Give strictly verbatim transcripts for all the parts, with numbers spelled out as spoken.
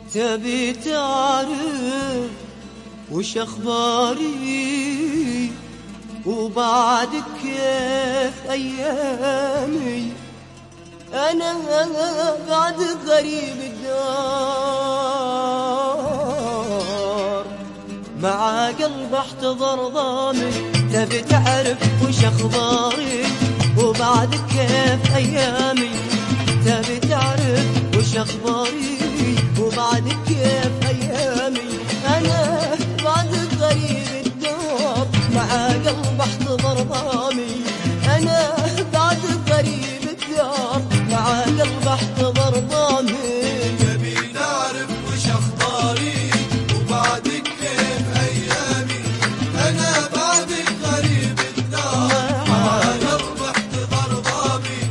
تبي تعرف وش اخباري وبعدك كيف ايامي؟ انا بعد غريب الدار مع قلب احتضر ضامي. تبي تعرف وش اخباري وبعدك كيف ايامي؟ تبي تعرف وش اخباري وبعدك كيف ايامي؟ انا بعد غريب الدار مع قلب احتضر ضامي. انا بعد غريب الدار مع قلب احتضر ضامي. تبي تعرف وش اخباري وبعدك كيف ايامي؟ انا بعدك غريب الدار مع قلب احتضر ضامي.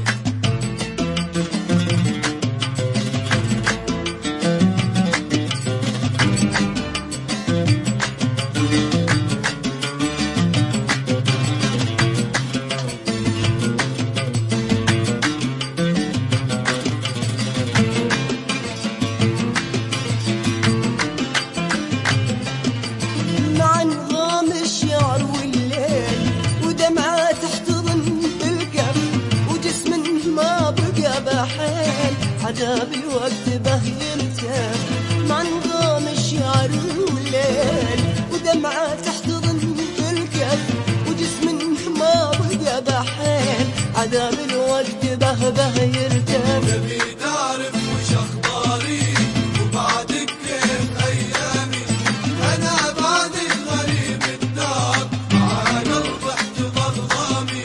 مع نظام الشعر والليل ودمعة تحتضن بالكف وجسم ما بقى بحيل عذاب الوقت به يرتاح. مع نظام الشعر والليل ودمعة تحتضن بالكف وجسم ما بقى بحيل عذاب الوقت به به يرتاح. تبي تعرف وش اخباري وبعدك كيف ايامي؟ انا بعدك غريب الدار مع قلب احتضر ضامي.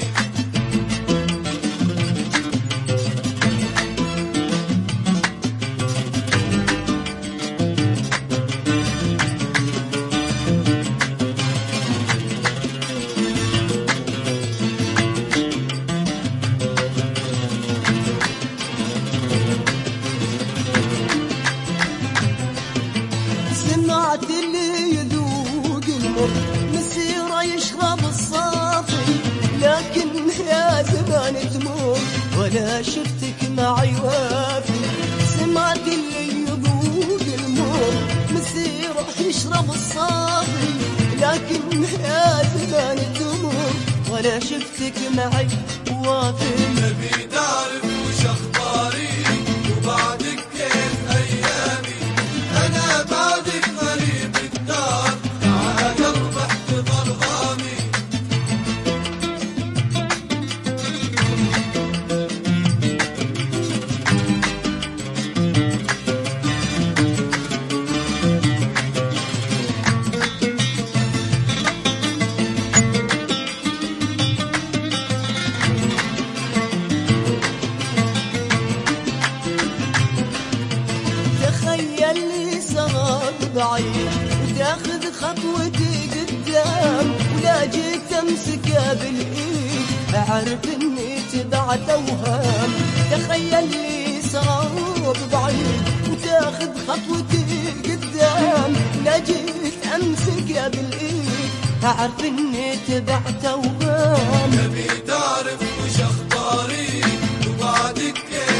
سمعت اللي يذوق المر مسيره يشرب الصافي، لكن يا زمان تمر ولا شفتك معي وافي. سمعت اللي يذوق المر مسيره يشرب الصافي، لكن يا زمان تمر ولا شفتك معي وافي. تبي تعرف وش اخباري وبعدك كيف ايامي؟ انا بعدك غريب الدار مع قلب احتضر ضامي. تخيل لي صار بعيد وتاخذ خطوتي قدام ولا جيت امسكها بالايد اعرف اني تبعت اوهام. تخيل لي صار بعيد وتاخذ خطوتي قدام لا جيت امسكها بالايد اعرف اني تبعت اوهام. تبي تعرف وش اخباري وبعدك كيف